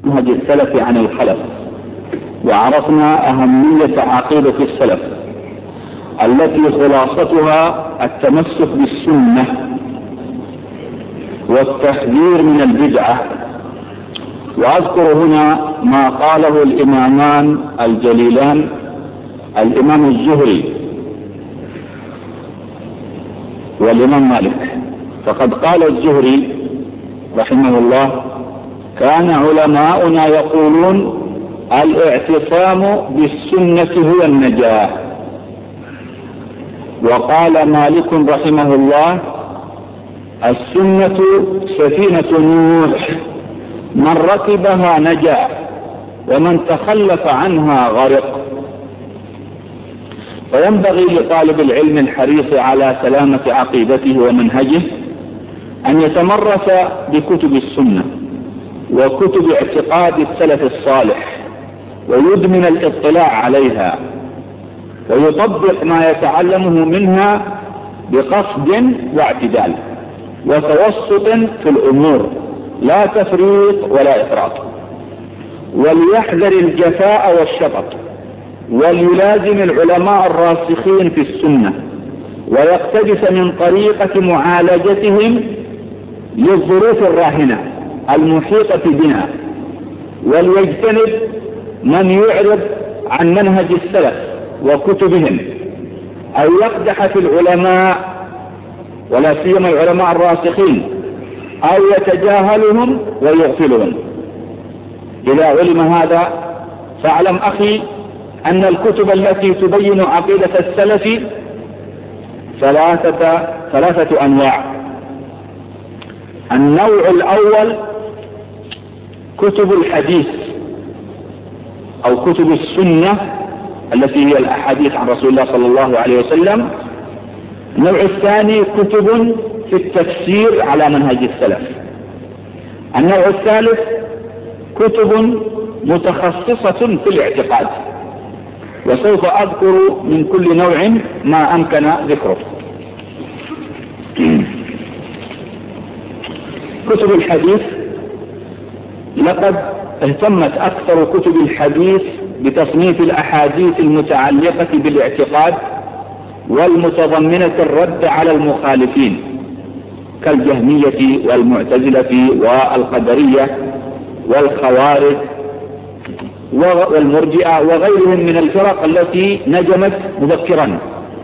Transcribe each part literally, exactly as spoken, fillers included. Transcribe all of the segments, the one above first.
منهج السلف عن الخلف، وعرفنا أهمية عقيدة السلف التي خلاصتها التمسك بالسنة والتحذير من البدعة. وأذكر هنا ما قاله الإمامان الجليلان الإمام الزهري والإمام مالك. فقد قال الزهري رحمه الله: كان علماؤنا يقولون الاعتصام بالسنة هو النجاة. وقال مالك رحمه الله: السنة سفينة نوح، من ركبها نجا ومن تخلف عنها غرق. فينبغي لطالب العلم الحريص على سلامة عقيدته ومنهجه أن يتمرس بكتب السنة وكتب اعتقاد السلف الصالح، ويدمن الاطلاع عليها، ويطبق ما يتعلمه منها بقصد واعتدال وتوسط في الأمور، لا تفريط ولا إفراط. وليحذر الجفاء والشطط، وليلازم العلماء الراسخين في السنة، ويقتبس من طريقة معالجتهم للظروف الراهنة المحيطة بنا، وليجتنب من يعرض عن منهج السلف وكتبهم أو يقدح في العلماء ولا سيما العلماء الراسخين، أو يتجاهلهم ويغفلهم. إذا علم هذا فاعلم أخي أن الكتب التي تبين عقيدة السلف ثلاثة, ثلاثة أنواع. النوع الأول كتب الحديث أو كتب السنة التي هي الأحاديث عن رسول الله صلى الله عليه وسلم. النوع الثاني كتب في التفسير على منهج السلف. النوع الثالث كتب متخصصة في الاعتقاد، وسوف أذكر من كل نوع ما أمكن ذكره. كتب الحديث، لقد اهتمت أكثر كتب الحديث بتصنيف الأحاديث المتعلقة بالاعتقاد والمتضمنة الرد على المخالفين كالجهمية والمعتزلة والقدرية والخوارج والمرجئة وغيرهم من الفرق التي نجمت مبكرا.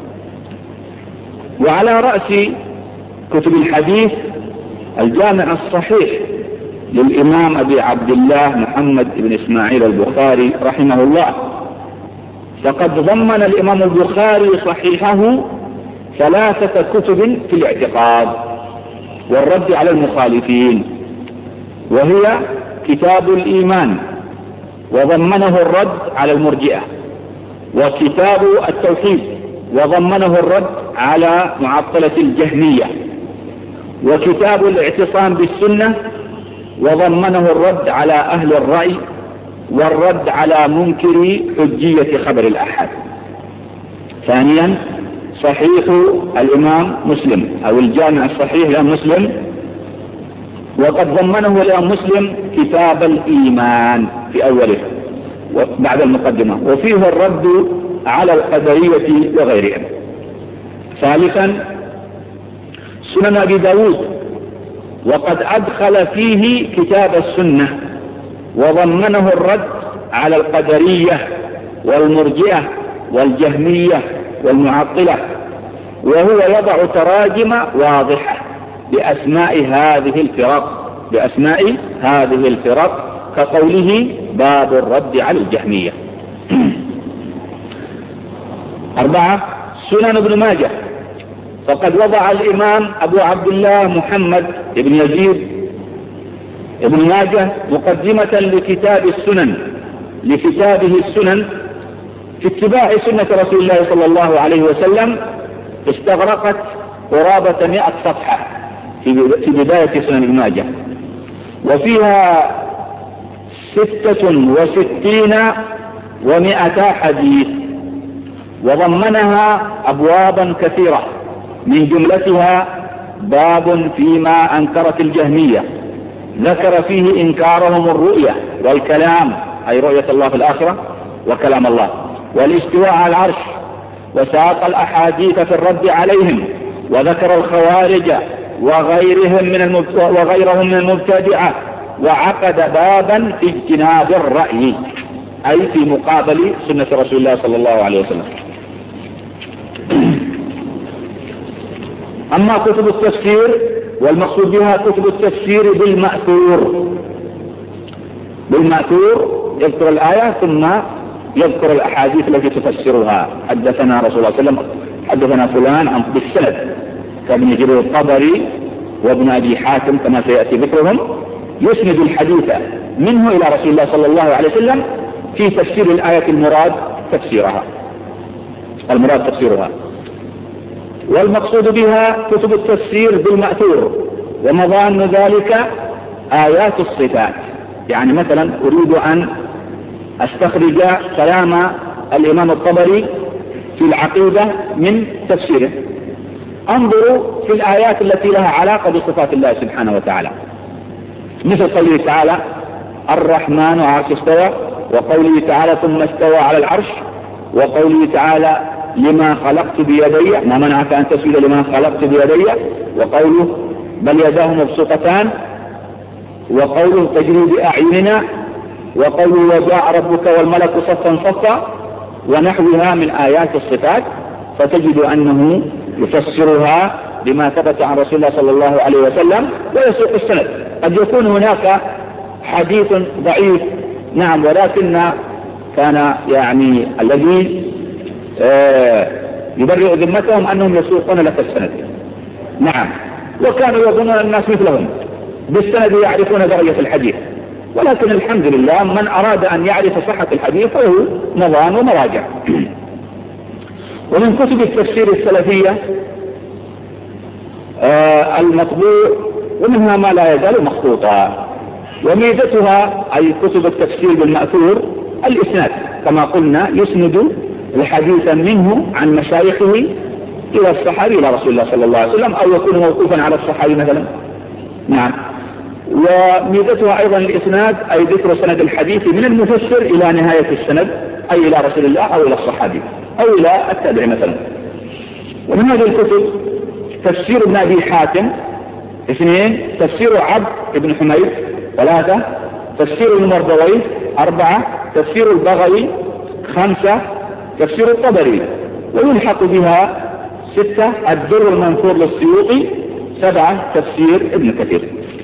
وعلى رأس كتب الحديث الجامع الصحيح للإمام أبي عبد الله محمد بن إسماعيل البخاري رحمه الله. فقد ضمن الإمام البخاري صحيحه ثلاثة كتب في الاعتقاد والرد على المخالفين، وهي كتاب الإيمان وضمنه الرد على المرجئة، وكتاب التوحيد وضمنه الرد على معطلة الجهمية، وكتاب الاعتصام بالسنة وضمنه الرد على أهل الرأي والرد على منكر حجية خبر الأحد. ثانيا صحيح الإمام مسلم أو الجامع الصحيح لإمام مسلم، وقد ضمنه الإمام مسلم كتاب الإيمان في أوله بعد المقدمة، وفيه الرد على القدرية وغيرهم. ثالثا سنن أبي داود، وقد أدخل فيه كتاب السنة وضمنه الرد على القدرية والمرجئة والجهمية والمعطلة، وهو يضع تراجم واضحة بأسماء هذه الفرق بأسماء هذه الفرق كقوله باب الرد على الجهمية. أربعة سنن ابن ماجه، فقد وضع الإمام أبو عبد الله محمد بن يزيد ابن ماجه مقدمة لكتاب السنن لكتابه السنن في اتباع سنة رسول الله صلى الله عليه وسلم، استغرقت قرابة مئة صفحة في بداية سنن ابن ماجه، وفيها ستة وستين ومئتا حديث، وضمنها أبوابا كثيرة من جملتها باب فيما أنكرت الجهمية ذكر فيه إنكارهم الرؤية والكلام، أي رؤية الله في الآخرة وكلام الله، والاستواء على العرش، وساق الأحاديث في الرد عليهم، وذكر الخوارج وغيرهم من وغيرهم من المبتدعة، وعقد بابا في اجتناب الرأي، أي في مقابل سنة رسول الله صلى الله عليه وسلم. أما كتب التفسير، والمقصود بها كتب التفسير بالمأثور. بالمأثور يذكر الآية ثم يذكر الأحاديث التي تفسرها. حدثنا رسول الله صلى الله عليه وسلم، حدثنا فلان عن بالسند، كابن جرير الطبري وابن أبي حاتم كما سيأتي ذكرهم، يسند الحديث منه إلى رسول الله صلى الله عليه وسلم في تفسير الآية المراد تفسيرها المراد تفسيرها. والمقصود بها كتب التفسير بالمأثور، ومضان ذلك آيات الصفات. يعني مثلا أريد أن أستخرج كلام الإمام الطبري في العقيدة من تفسيره، انظروا في الآيات التي لها علاقة بصفات الله سبحانه وتعالى، مثل قوله تعالى الرحمن على العرش استوى، وقوله تعالى ثم استوى على العرش، وقوله تعالى لما خلقت بيدي ما منعك أن تسجد لما خلقت بيدي، وقوله بل يداه مبسوطتان، وقوله تجري بأعيننا، وقوله وجاء ربك والملك صفا صفا، ونحوها من آيات الصفات. فتجد أنه يفسرها بما ثبت عن رسول الله صلى الله عليه وسلم ويسوق السند. قد يكون هناك حديث ضعيف نعم، ولكن كان يعني الذي آه يبرئ ذمتهم أنهم يسوقون لك السند نعم، وكانوا يظنون الناس مثلهم بالسند يعرفون درجة الحديث، ولكن الحمد لله من أراد أن يعرف صحة الحديث فهو نظام ومراجع. ومن كتب التفسير السلفية آه المطبوع، ومنها ما لا يزال مخطوطا. وميزتها أي كتب التفسير بالمأثور الإسناد، كما قلنا يسند الحديث منه عن مشايخه إلى الصحابي إلى رسول الله صلى الله عليه وسلم، أو يكون موقوفا على الصحابي مثلا نعم. وميزتها أيضا الإسناد، أي ذكر سند الحديث من المفسر إلى نهاية السند، أي إلى رسول الله أو إلى الصحابي أو إلى التابع مثلا. ومن هذه الكتب تفسير ابن أبي حاتم، اثنين تفسير عبد بن حميد، ثلاثة تفسير المردوي، أربعة تفسير البغوي، خمسة تفسير الطبري، ويلحق بها ستة الدر المنثور للسيوطي، سبعة تفسير ابن كثير.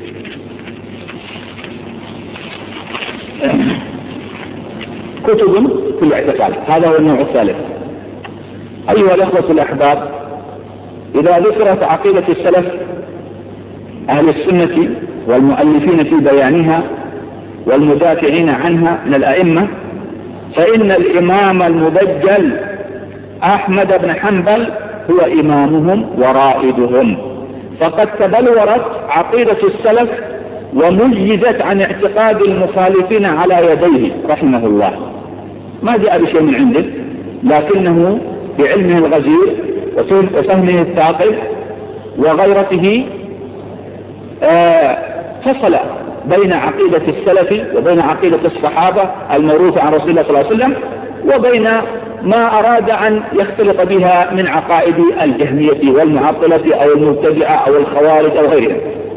كتب في الاعتقاد، هذا هو النوع الثالث. أيها الأخوة الأحباب، إذا ذكرت عقيدة السلف أهل السنة والمؤلفين في بيانها والمدافعين عنها من الأئمة، فإن الإمام المبجل أحمد بن حنبل هو إمامهم ورائدهم، فقد تبلورت عقيدة السلف ومجزت عن اعتقاد المخالفين على يديه رحمه الله. ما جاء بشيء من عنده، لكنه بعلمه الغزير وفهمه الثاقب وغيرته آه فصل بين عقيدة السلف وبين عقيدة الصحابة الموروثة عن رسول الله صلى الله عليه وسلم، وبين ما أراد أن يختلط بها من عقائد الجهمية والمعطلة أو المبتدعة أو الخوارج أو غيرها.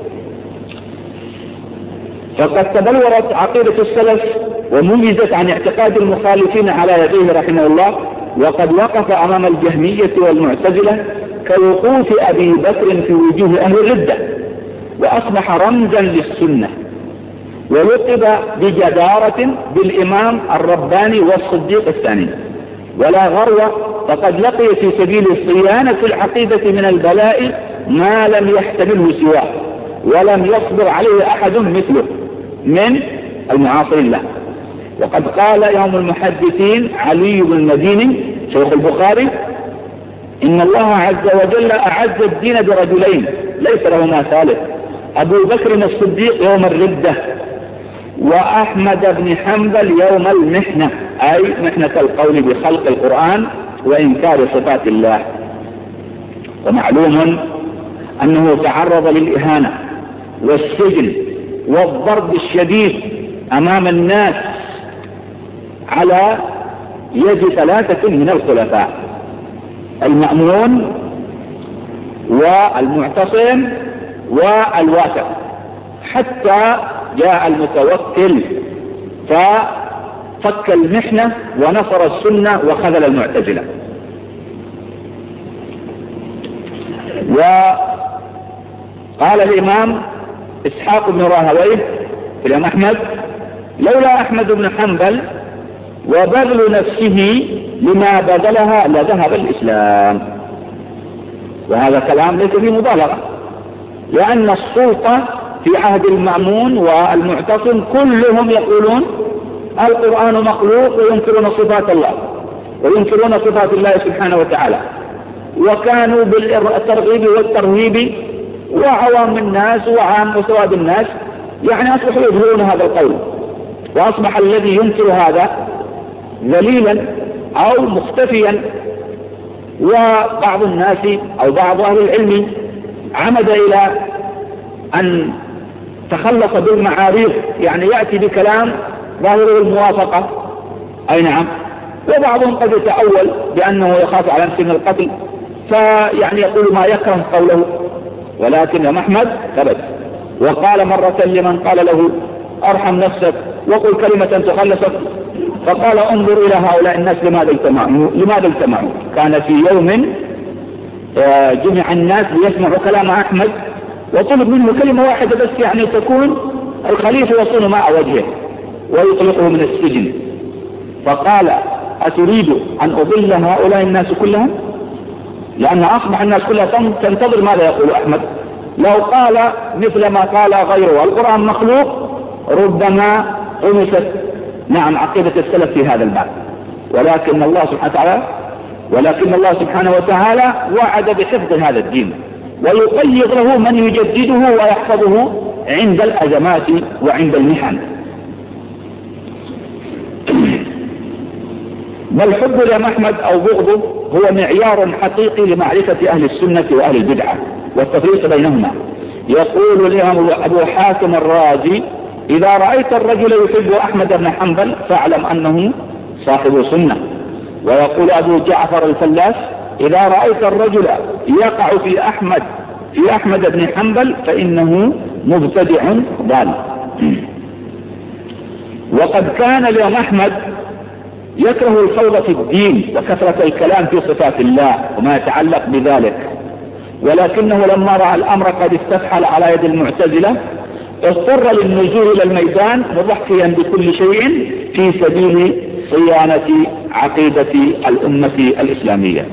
فقد تبلورت عقيدة السلف وميزت عن اعتقاد المخالفين على يديه رحمه الله، وقد وقف أمام الجهمية والمعتزلة كوقوف أبي بكر في وجوه أهل الردة، وأصبح رمزا للسنة، ولقب بجدارة بالإمام الرباني والصديق الثاني. ولا غرو، فقد لقي في سبيل الصيانة العقيدة من البلاء ما لم يحتمله سواه، ولم يصبر عليه أحد مثله من المعاصرين له. وقد قال يوم المحدثين علي بن المديني شيخ البخاري: إن الله عز وجل أعز الدين برجلين ليس لهما ثالث، أبو بكر الصديق يوم الردة، وأحمد بن حنبل يوم المحنة، أي محنة القول بخلق القرآن وإنكار صفات الله. ومعلوم أنه تعرض للإهانة والسجن والضرب الشديد أمام الناس على يد ثلاثة من الخلفاء: المأمون والمعتصم والواثق، حتى جاء المتوكل ففك المحنة ونصر السنة وخذل المعتزلة. وقال الإمام إسحاق بن راهويه في الإمام أحمد: لولا أحمد بن حنبل وبذل نفسه لما بذلها لذهب الإسلام. وهذا كلام ليس فيه مبالغة، لأن السلطة في عهد المأمون والمعتصم كلهم يقولون القرآن مخلوق وينكرون صفات الله وينكرون صفات الله سبحانه وتعالى، وكانوا بالترغيب والترهيب، وعوام الناس وعام وسواد الناس يعني أصبحوا يظهرون هذا القول، وأصبح الذي ينكر هذا ذليلا أو مختفيا. وبعض الناس أو بعض أهل العلم عمد إلى أن تخلص بالمعاريض، يعني يأتي بكلام ظاهره الموافقة، أي نعم، وبعضهم قد يتأول بأنه يخاف على نفسه من القتل فيعني يقول ما يكره قوله، ولكن أحمد ثبت وقال مرة لمن قال له أرحم نفسك وقل كلمة تخلصك، فقال انظر إلى هؤلاء الناس لماذا اجتمعوا لماذا اجتمعوا كان في يوم جمع الناس ليسمعوا كلام أحمد، وطلب منه كلمة واحدة بس، يعني تكون الخليفة يصون ماء وجهه ويطلقه من السجن. فقال أتريد أن أضل هؤلاء الناس كلهم؟ لأن أصبح الناس كلها تنتظر ماذا يقول أحمد. لو قال مثل ما قال غيره القرآن مخلوق ربما أنست نعم عقيدة السلف في هذا الباب، ولكن الله سبحانه وتعالى ولكن الله سبحانه وتعالى وعد بحفظ هذا الدين ويقيض له من يجدده ويحفظه عند الأزمات وعند المحن. بل حب الإمام أحمد أو بغضه هو معيار حقيقي لمعرفة أهل السنة وأهل البدعة والتفريق بينهما. يقول الإمام أبو حاتم الرازي: إذا رأيت الرجل يحب أحمد بن حنبل فاعلم أنه صاحب سنة. ويقول أبو جعفر الفلاس: إذا رأيت الرجل يقع في أحمد في أحمد بن حنبل فإنه مبتدع ضال. وقد كان الإمام أحمد يكره الخوض في الدين وكثرة الكلام في صفات الله وما يتعلق بذلك، ولكنه لما رأى الأمر قد استفحل على يد المعتزلة اضطر للنزول إلى الميدان مضحيا بكل شيء في سبيل صيانة عقيدة الأمة الإسلامية.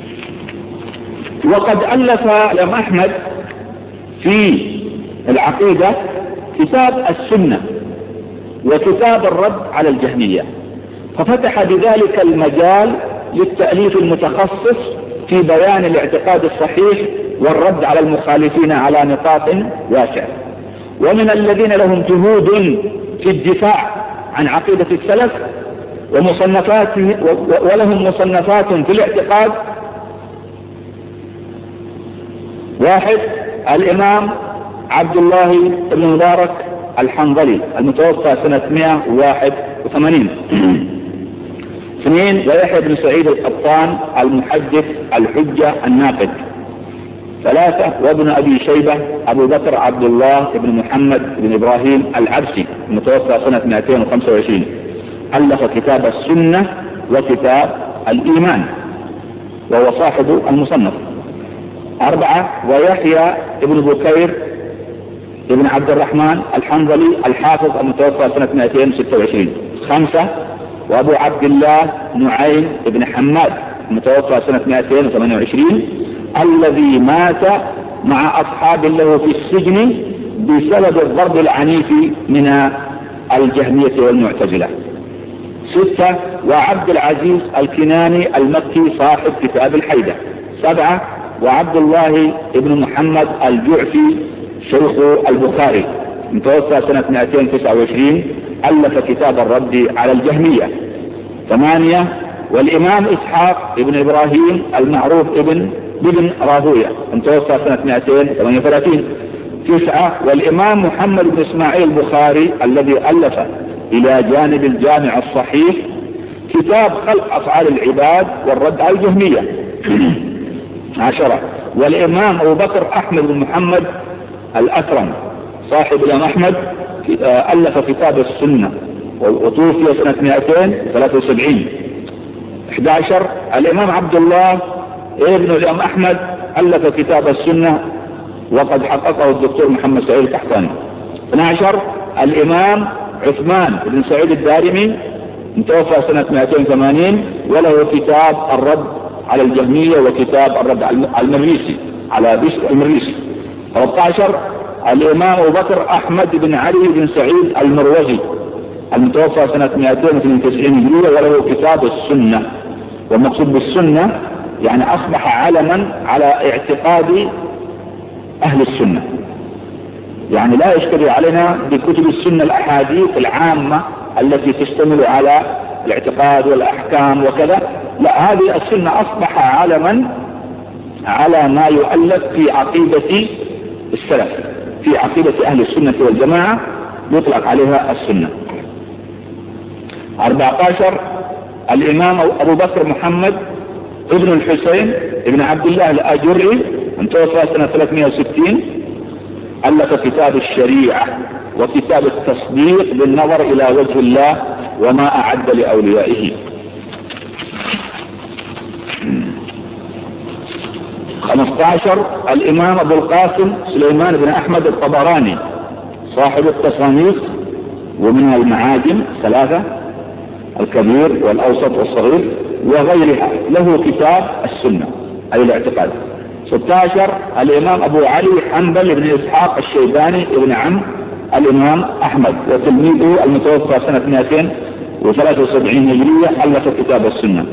وقد ألف الإمام أحمد في العقيدة كتاب السنة وكتاب الرد على الجهمية، ففتح بذلك المجال للتأليف المتخصص في بيان الاعتقاد الصحيح والرد على المخالفين على نطاق واسع. ومن الذين لهم جهود في الدفاع عن عقيدة السلف ومصنفات ولهم مصنفات في الاعتقاد: واحد الإمام عبد الله بن مبارك الحنظلي المتوفى سنة مئة وواحد وثمانين. اثنين ويحيى بن سعيد القطان المحدث الحجة الناقد. ثلاثة وابن أبي شيبة أبو بكر عبد الله بن محمد بن إبراهيم العبسي المتوفى سنة مئتين وخمسة وعشرين، ألف كتاب السنة وكتاب الإيمان وهو صاحب المصنف. أربعة ويحيى بن بكير بن عبد الرحمن الحنظلي الحافظ المتوفى سنة مئتين وستة وعشرين. خمسة وأبو عبد الله نعيم بن حماد المتوفى سنة مئتين وثمانية وعشرين الذي مات مع أصحاب له في السجن بسبب الضرب العنيف من الجهمية والمعتزلة. ستة وعبد العزيز الكناني المكي صاحب كتاب الحيدة. سبعة وعبد الله بن محمد الجعفي شيخ البخاري متوفى سنة مئتين وتسعة وعشرين ألف كتاب الرد على الجهمية. ثمانية والإمام إسحاق بن إبراهيم المعروف ابن ابن راهوية متوفى سنة مئتين وثمانية وثلاثين تسعة. والإمام محمد بن إسماعيل البخاري الذي ألف إلى جانب الجامع الصحيح كتاب خلق أفعال العباد والرد على الجهمية. عشرة. والإمام أبو بكر أحمد بن محمد الأكرم صاحب الإمام أحمد ألف كتاب السنة وتوفي سنة مئتين وثلاثة وسبعين. أحد عشر. الإمام عبد الله ابن الإمام أحمد ألف كتاب السنة وقد حققه الدكتور محمد سعيد القحطاني. اثني عشر. الإمام عثمان بن سعيد الدارمي متوفى سنة مئتين وثمانين وله كتاب الرد على الجهمية وكتاب الرد على المريسي على بشر المريسي. ثلاثة عشر. الإمام أبو بكر أحمد بن علي بن سعيد المروزي المتوفى سنة مئتين واثنين وتسعين هجرية وله كتاب السنة. والمقصود بالسنة يعني أصبح علما على اعتقاد أهل السنة، يعني لا يشتري علينا بكتب السنة الأحاديث العامة التي تشتمل على الاعتقاد والأحكام وكذا، لا، هذه السنة أصبح علما على ما يؤلف في عقيدة السلف، في عقيدة أهل السنة والجماعة يطلق عليها السنة. أربعة عشر. الإمام أبو بكر محمد ابن الحسين ابن عبد الله الأجري انتوفى سنة ثلاثمئة وستين ألف كتاب الشريعة وكتاب التصديق بالنظر إلى وجه الله وما أعد لأوليائه. خمسة عشر. الإمام أبو القاسم سليمان بن أحمد الطبراني صاحب التصانيف ومنها المعاجم ثلاثة الكبير والأوسط والصغير وغيرها له كتاب السنة أي الاعتقاد. ستة عشر. الإمام أبو علي حنبل بن إسحاق الشيباني ابن عم الإمام أحمد وتلميذه المتوفى سنة مئتين وثلاثة وسبعين هجرية ألف كتاب السنة.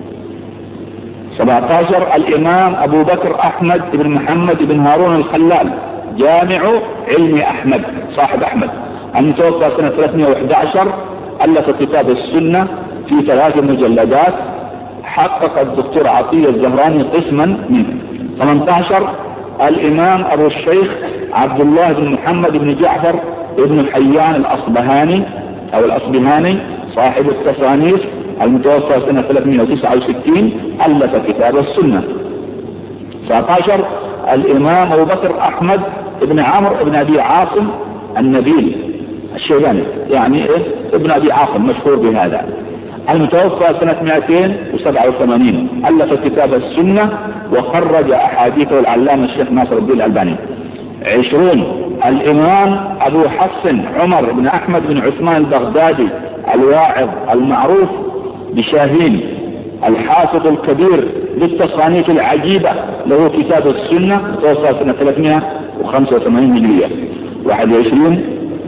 سبعة عشر. الإمام أبو بكر أحمد بن محمد بن هارون الخلال جامع علم أحمد صاحب أحمد المتوفى سنة ثلاثمئة وأحد عشر ألف كتاب السنة في ثلاث مجلدات حقق الدكتور عطية الزهراني قسما منه. ثمانية عشر. الإمام أبو الشيخ عبد الله بن محمد بن جعفر ابن حيان الأصبهاني أو الأصبهاني صاحب التصانيف المتوفى سنة ثلاثمئة وتسعة وستين ألف كتاب السنة. تسعة عشر. الإمام أبو بكر أحمد بن عمرو بن أبي عاصم النبيل الشيباني يعني إيه؟ ابن أبي عاصم مشهور بهذا المتوفى سنة مئتين وسبعة وثمانين ألف كتاب السنة وخرج أحاديثه العلامة الشيخ ناصر الدين الألباني. عشرون. الإمام أبو حفص عمر بن أحمد بن عثمان البغدادي الواعظ المعروف بشاهين الحافظ الكبير للتصانيف العجيبة له كتاب السنة توفى سنة ثلاثمئة وخمسة وثمانين هجرية. واحد وعشرين.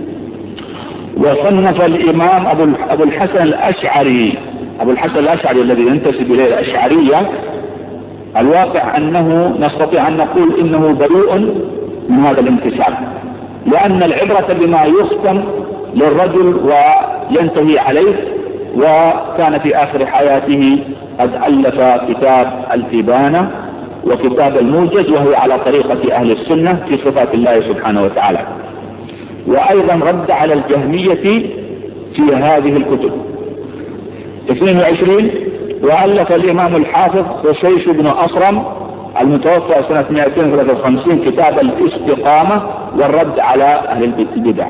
وصنف الإمام أبو الحسن الأشعري أبو الحسن الأشعري الذي ينتسب إليه الأشعرية الواقع أنه نستطيع أن نقول إنه بريء من هذا الانتساب، لأن العبرة بما يختم للرجل وينتهي عليه، وكان في آخر حياته قد ألف كتاب الإبانة وكتاب الموجز وهي على طريقة أهل السنة في صفات الله سبحانه وتعالى، وأيضا رد على الجهمية في هذه الكتب. اثنين وعشرين. وألف الإمام الحافظ خشيش بن أصرم المتوفى سنة مئتين وثلاثة وخمسين كتاب الاستقامة والرد على أهل البدع.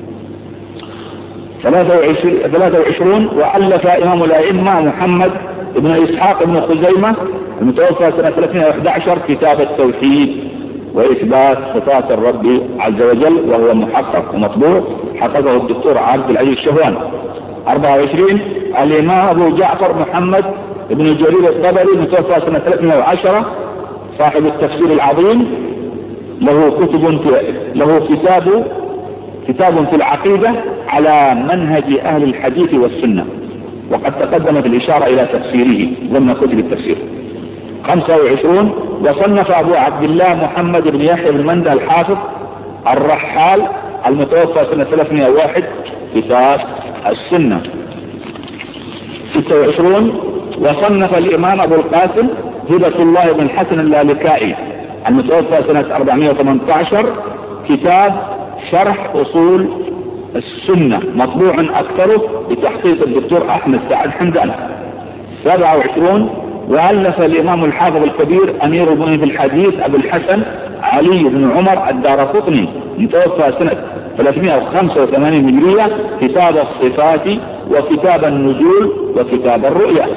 ثلاثة وعشرون. وألف إمام الأئمة محمد بن إسحاق بن خزيمة المتوفى سنة ثلاثمئة وأحد عشر كتاب التوحيد وإثبات صفات الرب عز وجل وهو محقق ومطبوع حققه الدكتور عبد العزيز الشهوان. أربعة وعشرين. الإمام أبو جعفر محمد بن جرير الطبري المتوفى سنة ثلاثمئة وعشرة صاحب التفسير العظيم له كتب له كتاب كتاب في العقيدة على منهج أهل الحديث والسنة، وقد تقدمت الإشارة إلى تفسيره ضمن كتب التفسير. خمسة وعشرون. وصنف أبو عبد الله محمد بن يحيى بن مندى الحافظ الرحال المتوفى سنة ثلاثمئة وواحد كتاب السنة. ستة وعشرون. وصنف الإمام أبو القاسم هبة الله بن الحسن اللالكائي المتوفى سنة أربعمئة وثمانية عشر كتاب شرح أصول السنة مطبوع أكثره بتحقيق الدكتور أحمد سعد حمدان. سبعة وعشرون وألف الإمام الحافظ الكبير أمير المؤمنين في الحديث أبو الحسن علي بن عمر الدارقطني متوفى سنة ثلاثمائة وخمسة وثمانين هجرية كتاب الصفات وكتاب النزول وكتاب الرؤيا.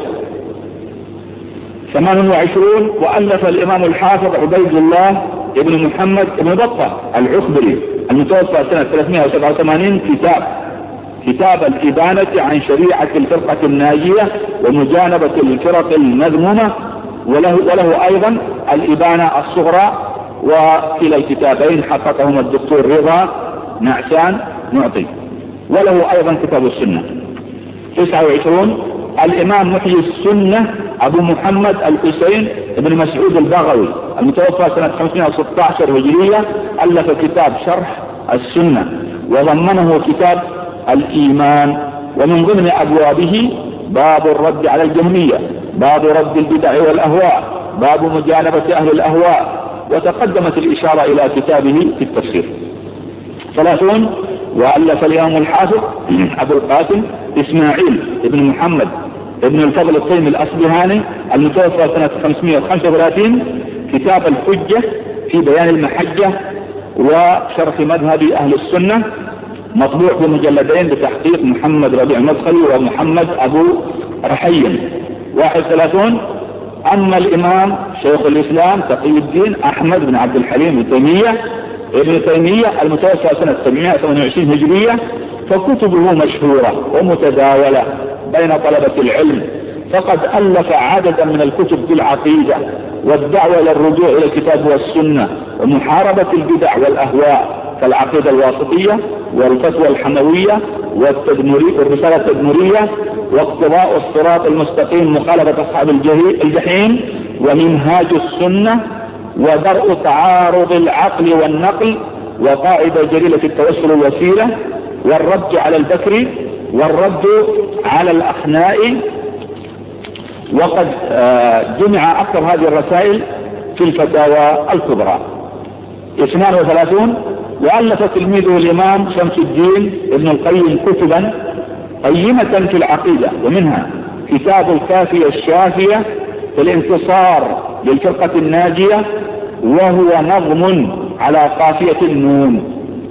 ثمان وعشرون وألف الإمام الحافظ عبيد الله ابن محمد ابن بطة العخبري المتوفى سنة ثلاثمائة وسبعة وثمانين كتاب كتاب الإبانة عن شريعة الفرقة الناجية ومجانبة الفرق المذمومة، وله, وله أيضا الإبانة الصغرى، وكلا الكتابين حققهما الدكتور رضا نعسان معطي. وله أيضا كتاب السنة. تسعة وعشرون الإمام محيي السنة أبو محمد الحسين بن مسعود البغوي المتوفى سنة خمسمائة وستة عشر هجرية ألف كتاب شرح السنة وضمنه كتاب الإيمان، ومن ضمن أبوابه باب الرد على الجهمية، باب رد البدع والأهواء، باب مجانبة أهل الأهواء، وتقدمت الإشارة إلى كتابه في التفسير. ثلاثون وألف الإمام الحافظ أبو القاسم إسماعيل بن محمد ابن الفضل الطيمي الأصبهاني المتوفى سنة خمسمائة وخمسة وثلاثين كتاب الحجة في بيان المحجة وشرح مذهب أهل السنة مطبوع بمجلدين بتحقيق محمد ربيع المدخلي ومحمد أبو رحيم. واحد وثلاثون أما الإمام شيخ الإسلام تقي الدين أحمد بن عبد الحليم ابن تيمية ابن تيمية المتوفى سنة سبعمائة وثمانية وعشرين هجرية فكتبه مشهورة ومتداولة بين طلبة العلم، فقد ألف عددا من الكتب في العقيدة والدعوة إلى الرجوع إلى الكتاب والسنة ومحاربة البدع والأهواء كالعقيدة الواسطية والفتوى الحموية والرسالة التدمرية واقتضاء الصراط المستقيم مخالفة أصحاب الجحيم ومنهاج السنة ودرء تعارض العقل والنقل وقاعدة جليلة التوسل الوسيلة والرد على البكري والرد على الأخناء. وقد جمع أكثر هذه الرسائل في الفتاوى الكبرى. اثنان وثلاثون وألف تلميذه الإمام شمس الدين ابن القيم كتبا قيمة في العقيدة، ومنها كتاب الكافية الشافية في الانتصار للفرقة الناجية، وهو نظم على قافية النون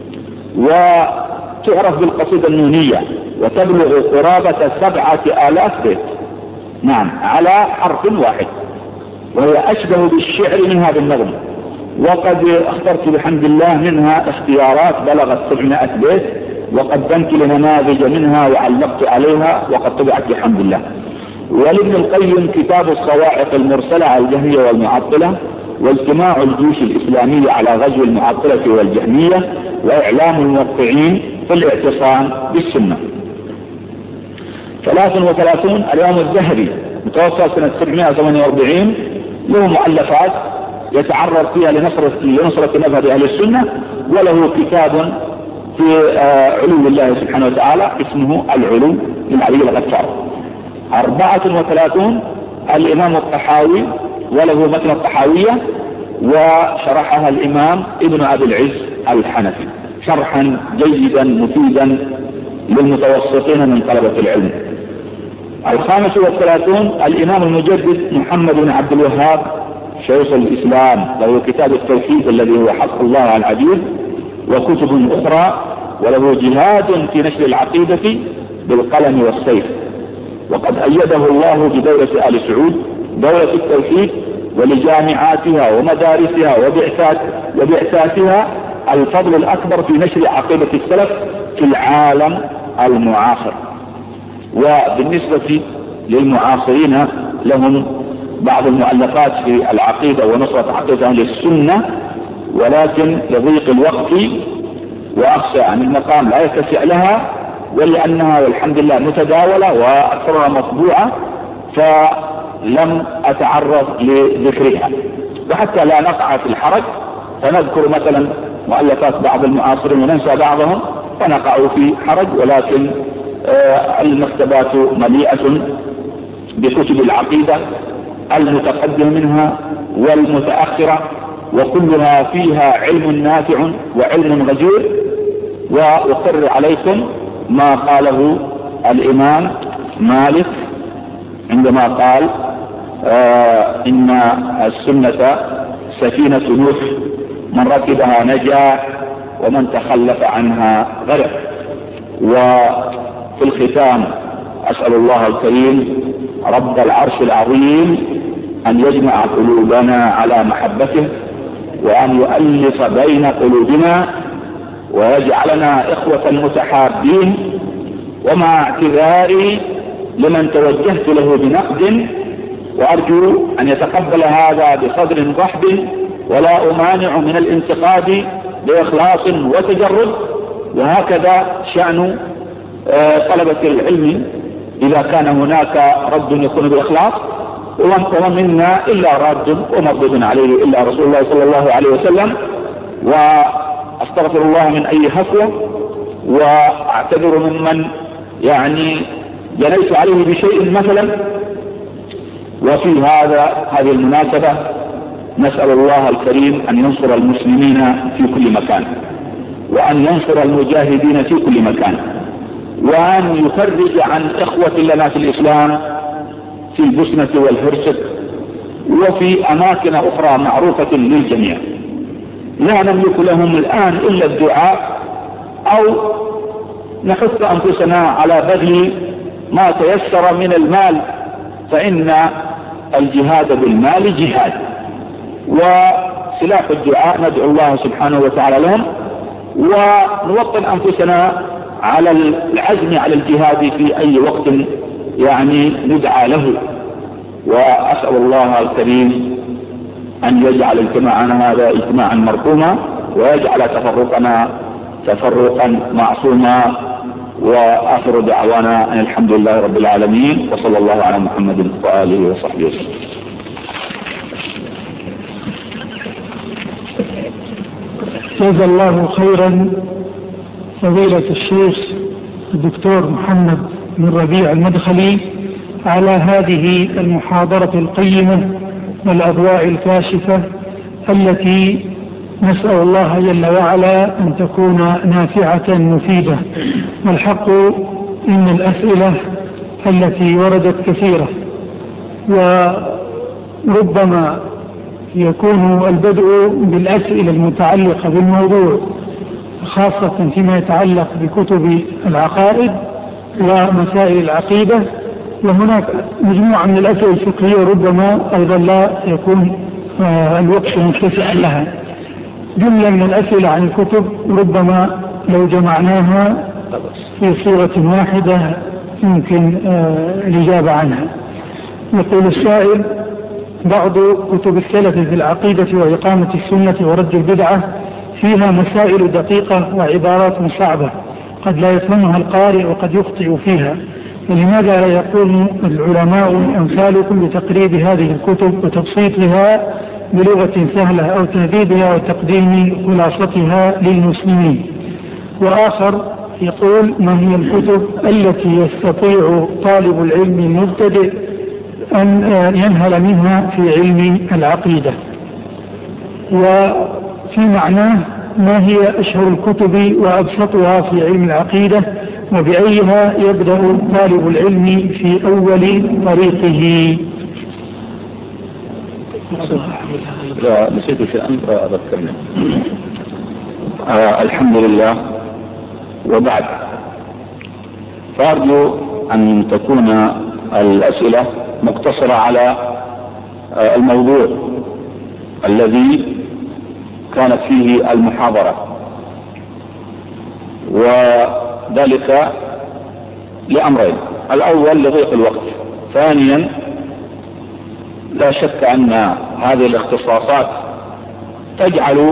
وتعرف بالقصيدة النونية وتبلغ قرابة سبعة آلاف بيت، نعم على حرف واحد، وهي أشبه بالشعر منها بالنظم. وقد اخترت بحمد الله منها اختيارات بلغت سبعمائة بيت وقدمت لنماذج منها وعلقت عليها وقد طبعت بحمد الله. ولابن القيم كتاب الصواعق المرسلة على الجهمية والمعطلة واجتماع الجيوش الإسلامية على غزو المعطلة والجهمية وإعلام الموقعين في الاعتصام بالسنة. ثلاث وثلاثون الإمام الذهبي متوفى سنة سبعمائة وثمانية وأربعين له مؤلفات يتعرض فيها لنصرة, لنصرة مذهب أهل السنة، وله كتاب في علو الله سبحانه وتعالى اسمه العلو للعلي الغفار. أربعة وثلاثون الإمام الطحاوي وله متن الطحاوية وشرحها الإمام ابن أبي العز الحنفي شرحا جيدا مفيدا للمتوسطين من طلبة العلم. الخامس والثلاثون الإمام المجدد محمد بن عبد الوهاب شيخ الإسلام له كتاب التوحيد الذي هو حق الله على العبيد وكتب أخرى، وله جهاد في نشر العقيدة بالقلم والسيف. وقد أيده الله بدولة آل سعود دولة التوحيد ولجامعاتها ومدارسها وبعثات وبعثاتها الفضل الأكبر في نشر عقيدة السلف في العالم المعاصر. وبالنسبة للمعاصرين لهم بعض المؤلفات في العقيدة ونصرة عقيدة أهل السنة، ولكن لضيق الوقت وأخشى أن المقام لا يتسع لها، ولأنها والحمد لله متداولة وأكثرها مطبوعة فلم أتعرض لذكرها. وحتى لا نقع في الحرج فنذكر مثلا مؤلفات بعض المعاصرين وننسى بعضهم فنقع في حرج، ولكن آه المكتبات مليئة بكتب العقيدة المتقدم منها والمتأخرة وكلها فيها علم نافع وعلم غزير. وأقر عليكم ما قاله الإمام مالك عندما قال آه إن السنة سفينة نوح، من ركبها نجا ومن تخلف عنها غرق. وفي الختام أسأل الله الكريم رب العرش العظيم أن يجمع قلوبنا على محبته، وأن يؤلف بين قلوبنا، ويجعلنا إخوة متحابين. ومع اعتذاري لمن توجهت له بنقد، وأرجو أن يتقبل هذا بصدر رحب، ولا أمانع من الانتقاد بإخلاص وتجرد. وهكذا شأن طلبة العلم، إذا كان هناك رد يكون بإخلاص، ومن منا إلا راد ومردود عليه إلا رسول الله صلى الله عليه وسلم. وأستغفر الله من أي هفوة، وأعتذر ممن يعني جنيت عليه بشيء مثلا. وفي هذا هذه المناسبة نسأل الله الكريم أن ينصر المسلمين في كل مكان، وأن ينصر المجاهدين في كل مكان، وأن يفرج عن إخوة لنا في الإسلام في البوسنة والهرسك وفي أماكن أخرى معروفة للجميع. لا نملك لهم الآن إلا الدعاء، أو نحث أنفسنا على بذل ما تيسر من المال، فإن الجهاد بالمال جهاد، وسلاح الدعاء ندعو الله سبحانه وتعالى لهم، ونوطن أنفسنا على العزم على الجهاد في أي وقت يعني ندعى له. وأسأل الله الكريم أن يجعل اجتماعنا هذا اجتماعا مرحوما، ويجعل تفرقنا تفرقا معصوما. وآخر دعوانا أن الحمد لله رب العالمين، وصلى الله على محمد وآله وصحبه وسلم. جزا الله خيرا فضيلة الشيخ الدكتور محمد بن ربيع المدخلي على هذه المحاضرة القيمة والأضواء الكاشفة، التي نسأل الله جل وعلا أن تكون نافعة مفيدة. والحق إن الأسئلة التي وردت كثيرة، وربما يكون البدء بالأسئلة المتعلقة بالموضوع، خاصة فيما يتعلق بكتب العقائد ومسائل العقيدة. وهناك مجموعة من الأسئلة الفقهية ربما أيضا لا يكون الوقت متسعا لها. جملة من الأسئلة عن الكتب ربما لو جمعناها في صورة واحدة يمكن الإجابة عنها. يقول السائل: بعض كتب السلف في العقيدة وإقامة السنة ورد البدعة فيها مسائل دقيقة وعبارات صعبة قد لا يفهمها القارئ وقد يخطئ فيها، فلماذا لا يقوم العلماء أمثالكم بتقريب هذه الكتب وتبسيطها بلغة سهلة أو تهذيبها وتقديم خلاصتها للمسلمين؟ وآخر يقول: ما هي الكتب التي يستطيع طالب العلم المبتدئ أن ينهل منها في علم العقيدة؟ وفي معناه: ما هي أشهر الكتب وأبسطها في علم العقيدة، وبأيها يبدأ طالب العلم في أول طريقه؟ لا نسيت شيئا أذكرني. آه الحمد لله. وبعد، فأرجو أن تكون الأسئلة مقتصرة على آه الموضوع الذي كانت فيه المحاضرة، وذلك لأمرين: الأول لضيق الوقت، ثانيا لا شك أن هذه الاختصاصات تجعل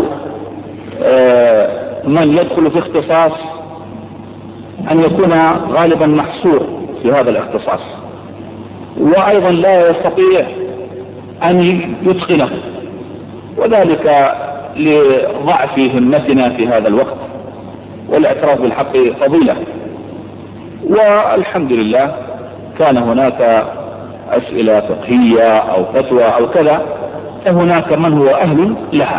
من يدخل في اختصاص أن يكون غالبا محصور في هذا الاختصاص، وأيضا لا يستطيع أن يتقنه، وذلك لضعف همتنا في هذا الوقت، والاعتراف بالحق فضيلة. والحمد لله كان هناك أسئلة فقهية أو فتوى أو كذا، فهناك من هو أهل لها.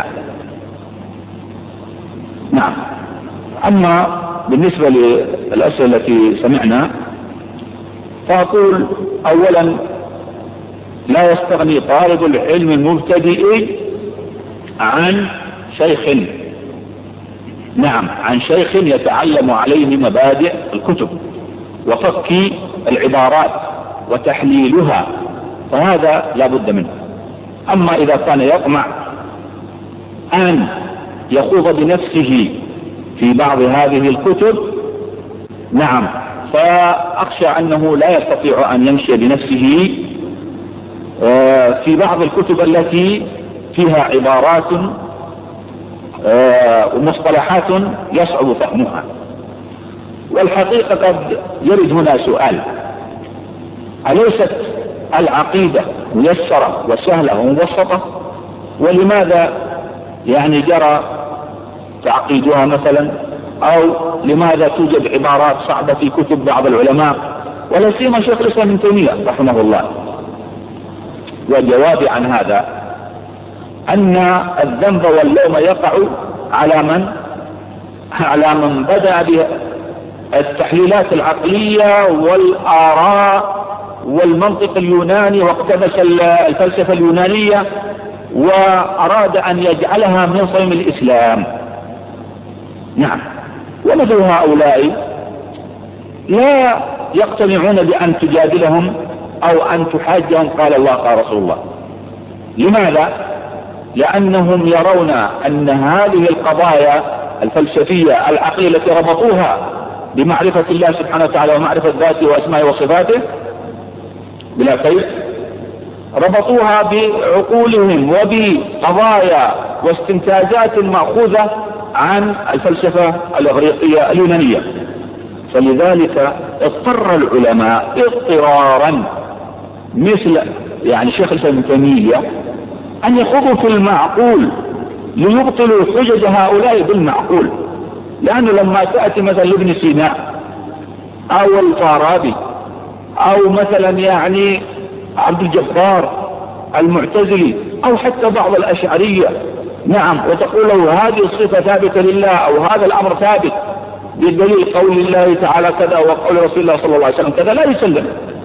نعم. أما بالنسبة للأسئلة التي سمعنا فأقول أولا لا يستغني طالب العلم المبتدئ عن شيخ، نعم عن شيخ يتعلم عليه مبادئ الكتب وفك العبارات وتحليلها، فهذا لا بد منه. أما إذا كان يطمع أن يخوض بنفسه في بعض هذه الكتب، نعم فأخشى أنه لا يستطيع أن يمشي بنفسه في بعض الكتب التي فيها عبارات ومصطلحات يصعب فهمها. والحقيقة قد يرد هنا سؤال: أليست العقيدة ميسرة وسهلة ومبسطة؟ ولماذا يعني جرى تعقيدها مثلا، أو لماذا توجد عبارات صعبة في كتب بعض العلماء ولا سيما شيخ الإسلام ابن تيمية رحمه الله؟ والجواب عن هذا أن الذنب واللوم يقع على من على من بدأ بالتحليلات العقلية والآراء والمنطق اليوناني واقتبس الفلسفة اليونانية وأراد أن يجعلها من صميم الإسلام. نعم. ومثل هؤلاء لا يقتنعون بأن تجادلهم أو أن تحاجهم قال الله قال رسول الله. لماذا؟ لأنهم يرون أن هذه القضايا الفلسفية العقلية التي ربطوها بمعرفة الله سبحانه وتعالى ومعرفة ذاته وأسمائه وصفاته بلا خير، ربطوها بعقولهم وبقضايا واستنتاجات مأخوذة عن الفلسفة الإغريقية اليونانية. فلذلك اضطر العلماء اضطرارا مثل يعني شيخ الإسلام ابن تيمية أن يخوضوا في المعقول ليبطلوا حجج هؤلاء بالمعقول. لأنه لما تأتي مثلا لابن سينا أو الفارابي أو مثلا يعني عبد الجبار المعتزلي أو حتى بعض الأشعرية، نعم، وتقول له هذه الصفة ثابتة لله أو هذا الأمر ثابت بدليل قول الله تعالى كذا وقول رسول الله صلى الله عليه وسلم كذا، لا يسلم.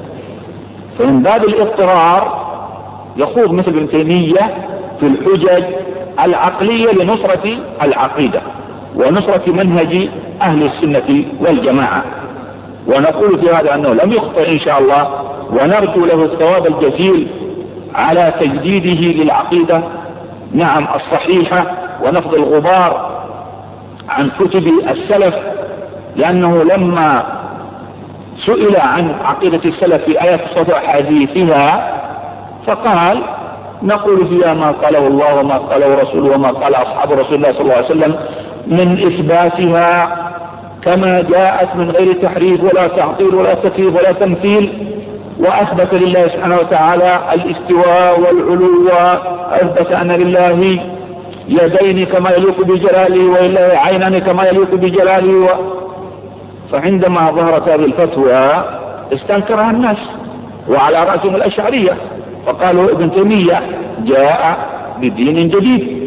فمن باب الاضطرار يخوض مثل ابن تيمية في الحجج العقلية لنصرة العقيدة ونصرة منهج أهل السنة والجماعة. ونقول في هذا أنه لم يخطئ إن شاء الله، ونرجو له الثواب الجزيل على تجديده للعقيدة، نعم، الصحيحة، ونفض الغبار عن كتب السلف. لأنه لما سئل عن عقيدة السلف في آيات الصفة وحديثها فقال نقول فيها ما قاله الله وما قاله رسوله وما قال أصحاب رسول الله صلى الله عليه وسلم من إثباتها كما جاءت من غير تحريف ولا تعطيل ولا تكييف ولا تمثيل، وأثبت لله سبحانه وتعالى الاستواء والعلو، وأثبت أن لله يدين كما يليق بجلاله ولله عينان كما يليق بجلاله و... فعندما ظهرت هذه الفتوى استنكرها الناس وعلى رأسهم الأشعرية، فقالوا ابن تيمية جاء بدين جديد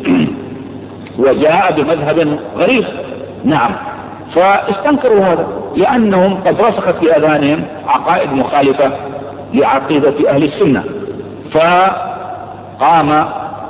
وجاء بمذهب غريب. نعم، فاستنكروا هذا لأنهم قد رسخت في أذهانهم عقائد مخالفة لعقيدة أهل السنة. فقام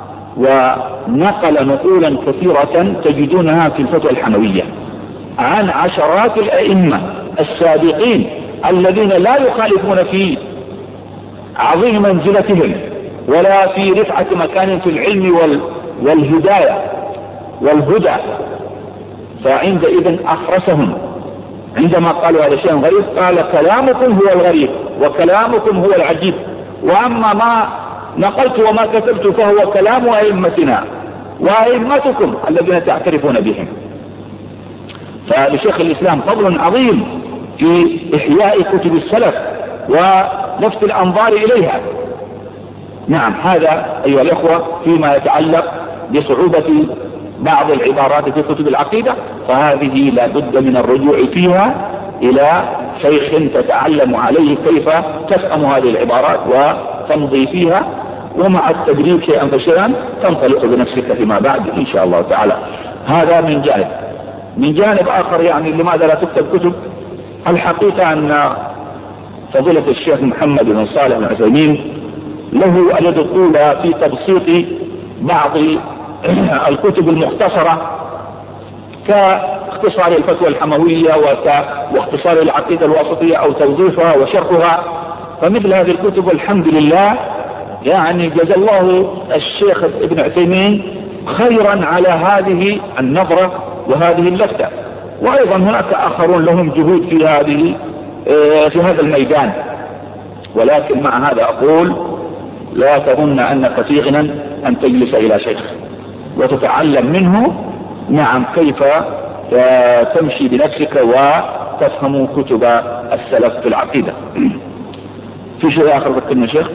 ونقل نقولا كثيرة تجدونها في الفتوى الحموية عن عشرات الأئمة السابقين الذين لا يخالفون في عظيم منزلتهم ولا في رفعة مكان في العلم وال والهداية والهدى. فعندئذ أخرسهم عندما قالوا هذا شيء غريب، قال كلامكم هو الغريب وكلامكم هو العجيب، وأما ما نقلت وما كتبت فهو كلام أئمتنا وأئمتكم الذين تعترفون بهم. فلشيخ الإسلام فضل عظيم في إحياء كتب السلف ولفت الأنظار إليها. نعم، هذا أيها الأخوة فيما يتعلق بصعوبة بعض العبارات في كتب العقيدة، فهذه لا بد من الرجوع فيها إلى شيخ تتعلم عليه كيف تفهم هذه العبارات وتمضي فيها ومع التدريب شيئا فشيئا تنطلق بنفسك فيما بعد إن شاء الله تعالى. هذا من جانب. من جانب آخر يعني لماذا لا تكتب كتب؟ الحقيقة أن فضيلة الشيخ محمد بن صالح العثيمين له اليد الطولى في تبسيط بعض الكتب المختصرة كاختصار الفتوى الحموية واختصار العقيدة الواسطية أو توظيفها وشرحها. فمثل هذه الكتب الحمد لله يعني جزا الله الشيخ ابن عثيمين خيرا على هذه النظرة وهذه اللفتة. وأيضا هناك آخرون لهم جهود في هذه في هذا الميدان. ولكن مع هذا أقول لا تظن أنك في غنى أن تجلس إلى شيخ وتتعلم منه نعم كيف تمشي بنفسك وتفهم كتب السلف في العقيدة. في شيء آخر ذكرنا شيخ؟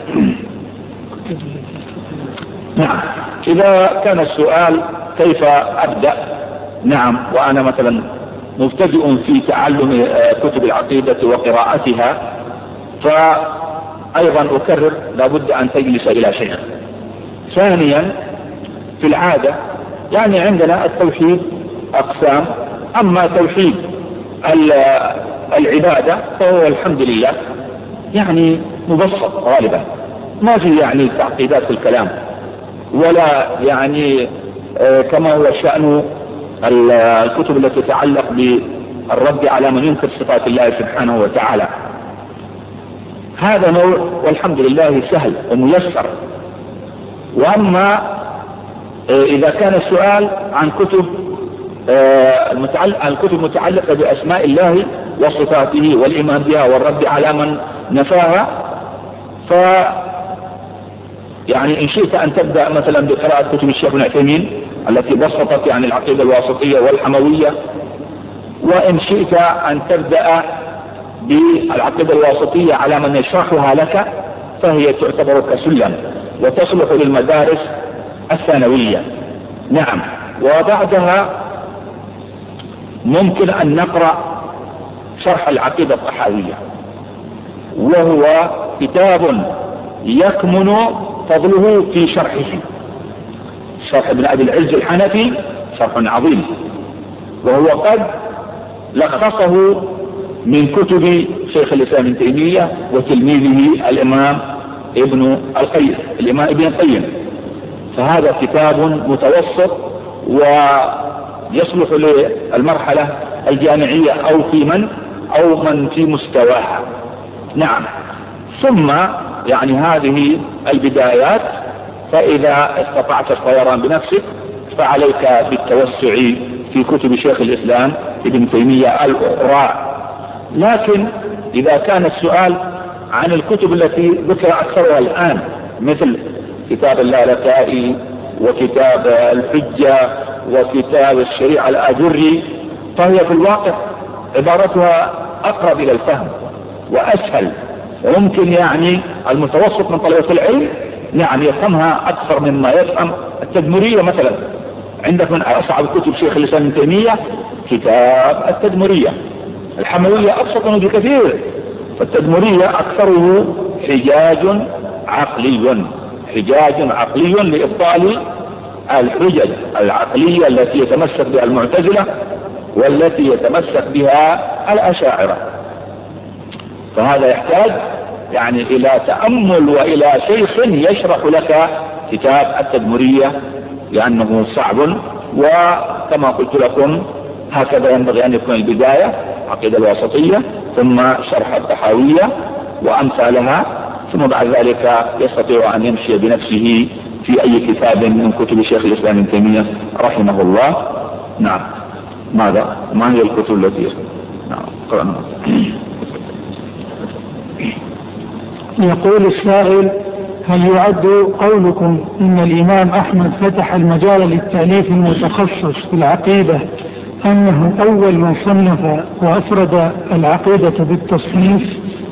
نعم. إذا كان السؤال كيف أبدأ، نعم، وأنا مثلا مبتدئ في تعلم كتب العقيدة وقراءتها، فأيضا أكرر لابد أن تجلس إلى شيخ. ثانيا في العادة يعني عندنا التوحيد أقسام، أما توحيد العبادة فهو الحمد لله يعني مبسط غالبا، ما في يعني تعقيدات في الكلام، ولا يعني كما هو شأن الكتب التي تتعلق بالرد على من ينكر صفات الله سبحانه وتعالى. هذا نوع والحمد لله سهل وميسر. وأما إذا كان السؤال عن كتب الكتب المتعلقة بأسماء الله وصفاته والإيمان بها والرد على من نفاها، ف يعني إن شئت أن تبدأ مثلا بقراءة كتب الشيخ ابن عثيمين التي بسطت يعني العقيدة الواسطية والحموية، وإن شئت أن تبدأ بالعقيدة الواسطية على من يشرحها لك، فهي تعتبر كسلم وتصلح للمدارس الثانوية. نعم. وبعدها ممكن أن نقرأ شرح العقيدة الطحاوية، وهو كتاب يكمن فضله في شرحه. شرح ابن أبي العز الحنفي شرح عظيم، وهو قد لخصه من كتب شيخ الإسلام ابن تيمية وتلميذه الإمام ابن القيم الإمام ابن القيم. فهذا كتاب متوسط ويصلح للمرحلة الجامعية أو في من أو من في مستواها. نعم. ثم يعني هذه البدايات، فإذا استطعت الطيران بنفسك فعليك بالتوسع في كتب شيخ الإسلام ابن تيمية الأخرى. لكن إذا كان السؤال عن الكتب التي ذكر أكثرها الآن مثل كتاب اللالكائي وكتاب الحجة وكتاب الشريعة الآجري، فهي في الواقع عبارتها أقرب إلى الفهم وأسهل، وممكن يعني المتوسط من طلبة العلم نعم يفهمها أكثر مما يفهم التدمرية. مثلا عندك من أصعب كتب شيخ الإسلام ابن تيمية كتاب التدمرية. الحموية أبسط منه بكثير، فالتدمرية أكثره حجاج عقلي حجاج عقلي لإبطال الحجج العقلية التي يتمسك بها المعتزلة والتي يتمسك بها الأشاعرة. فهذا يحتاج يعني إلى تأمل وإلى شيخ يشرح لك كتاب التدمرية لأنه صعب. وكما قلت لكم هكذا ينبغي أن يكون البداية عقيدة الواسطية، ثم شرح الطحاوية وأمثالها، ثم بعد ذلك يستطيع أن يمشي بنفسه في أي كتاب من كتب شيخ الإسلام ابن تيمية رحمه الله. نعم. ماذا ما هي الكتب التي نعم قرأنا؟ يقول السائل: هل يعد قولكم إن الإمام أحمد فتح المجال للتأليف المتخصص في العقيدة أنه أول من صنف وأفرد العقيدة بالتصنيف؟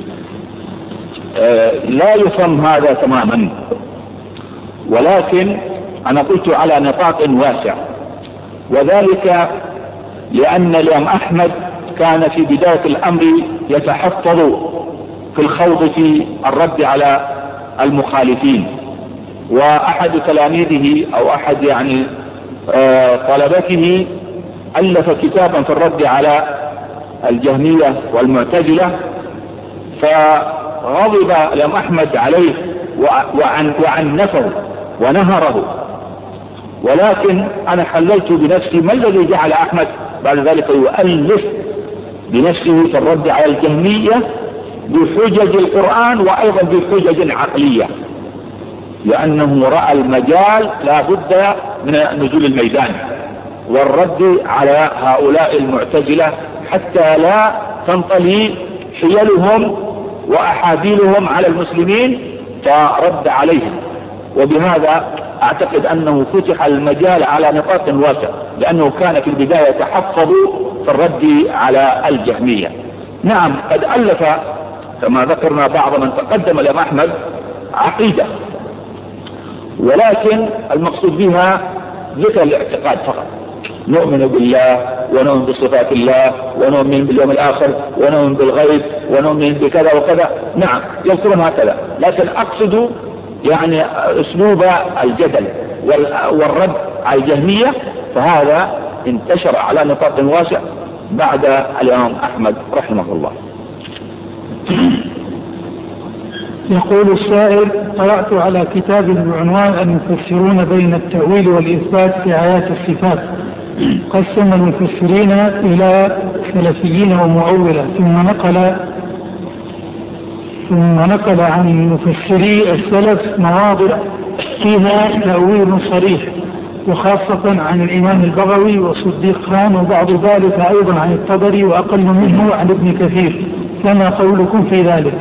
آه لا يفهم هذا تماما، ولكن أنا قلت على نطاق واسع، وذلك لأن الإمام أحمد كان في بداية الأمر يتحفظ في الخوض في الرد على المخالفين، وأحد تلاميذه أو أحد يعني طلبته ألف كتابا في الرد على الجهمية والمعتزلة، فغضب الإمام أحمد عليه وعن وعنفه ونهره. ولكن أنا حللت بنفسي ما الذي جعل أحمد بعد ذلك يؤلف بنفسه في الرد على الجهمية بحجج القرآن وأيضا بحجج عقلية، لأنه رأى المجال لا بد من نزول الميدان والرد على هؤلاء المعتزلة حتى لا تنطلي حيلهم وأحاديلهم على المسلمين، فرد عليهم. وبهذا أعتقد أنه فتح المجال على نطاق واسع، لأنه كان في البداية يتحفظ في الرد على الجهمية. نعم قد ألف كما ذكرنا بعض من تقدم الإمام أحمد عقيدة، ولكن المقصود بها ذكر الاعتقاد فقط، نؤمن بالله ونؤمن بصفات الله ونؤمن باليوم الآخر ونؤمن بالغيب ونؤمن بكذا وكذا. نعم يذكرون هكذا، لكن أقصد يعني أسلوب الجدل والرد على الجهمية، فهذا انتشر على نطاق واسع بعد الإمام أحمد رحمه الله. يقول السائل: قرأت على كتاب بعنوان المفسرون بين التأويل والإثبات في آيات الصفات، قسم المفسرين إلى سلفيين ومؤولة، ثم نقل ثم نقل عن مفسري السلف مواضع فيها تأويل صريح، وخاصة عن الإمام البغوي وصديق خان، وبعض ذلك أيضا عن الطبري وأقل منه عن ابن كثير، فما قولكم في ذلك؟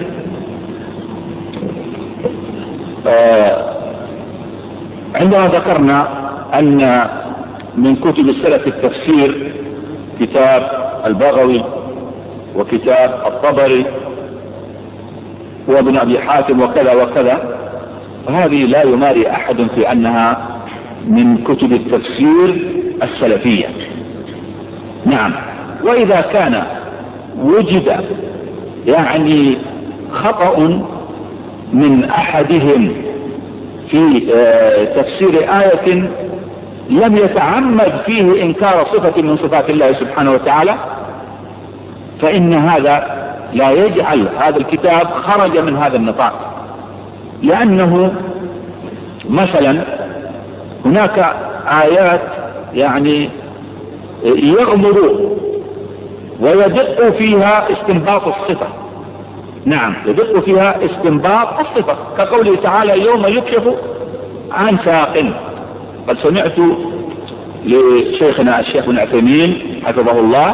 آه عندما ذكرنا أن من كتب السلف التفسير كتاب البغوي وكتاب الطبري وابن أبي حاتم وكذا وكذا، فهذه لا يماري أحد في أنها من كتب التفسير السلفية. نعم، وإذا كان وجد يعني خطأ من أحدهم في تفسير آية لم يتعمد فيه إنكار صفة من صفات الله سبحانه وتعالى، فإن هذا لا يجعل هذا الكتاب خرج من هذا النطاق، لأنه مثلا هناك آيات يعني يغمر ويدق فيها استنباط الصفة. نعم يدق فيها استنباط الصفة، كقوله تعالى: يوم يكشف عن ساق. قد سمعت لشيخنا الشيخ ابن عثيمين حفظه الله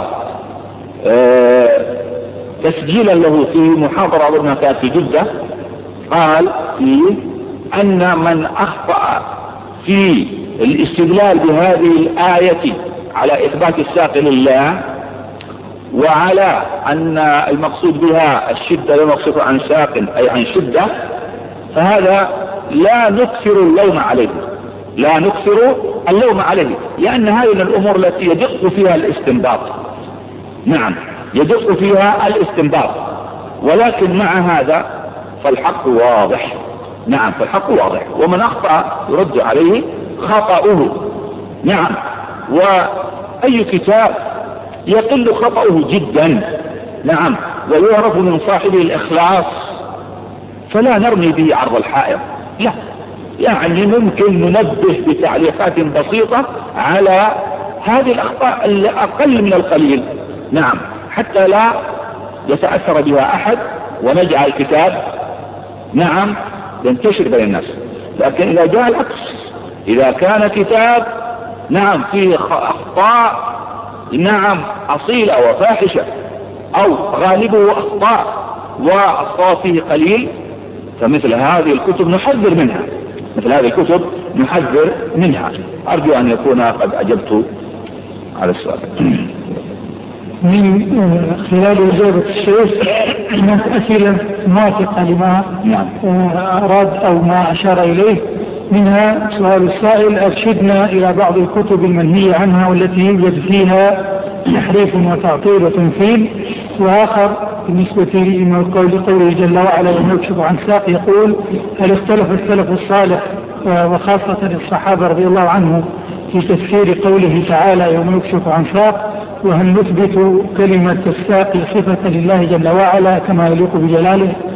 تسجيلا له في محاضرة أظنها كانت في جدة، قال فيه أن من أخطأ في الاستدلال بهذه الآية على إثبات الساق لله وعلى أن المقصود بها الشدة لا مقصود عن ساق أي عن شدة، فهذا لا نكثر اللوم عليه لا نكثر اللوم عليه لأن هذه الأمور التي يدق فيها الاستنباط. نعم يدق فيها الاستنباط، ولكن مع هذا فالحق واضح. نعم فالحق واضح، ومن أخطأ يرد عليه خطأه. نعم، وأي كتاب يقل خطأه جدا نعم ويعرف من صاحبه الإخلاص فلا نرمي به عرض الحائط، لا، يعني ممكن ننبه بتعليقات بسيطة على هذه الأخطاء الأقل من القليل، نعم، حتى لا يتأثر بها أحد ونجعل الكتاب نعم ينتشر بين الناس. لكن إذا جاء العكس، إذا كان كتاب نعم فيه أخطاء نعم أصيلة وفاحشة أو غالبه أخطاء والصواب فيه قليل، فمثل هذه الكتب نحذر منها مثل هذه الكتب نحذر منها. أرجو أن يكون قد أجبت على السؤال. من خلال إجابة الشيخ هناك أسئلة موافقة لما أراد أو ما أشار إليه، منها سؤال السائل: أرشدنا إلى بعض الكتب المنهية عنها والتي يوجد فيها تحريف وتعطيل وتمثيل. وآخر بالنسبة لقوله جل وعلا: وما يكشف عن ساق، يقول: هل اختلف السلف الصالح وخاصة الصحابة رضي الله عنهم في تفسير قوله تعالى يوم يكشف عن ساق، وهل نثبت كلمة الساق صفة لله جل وعلا كما يليق بجلاله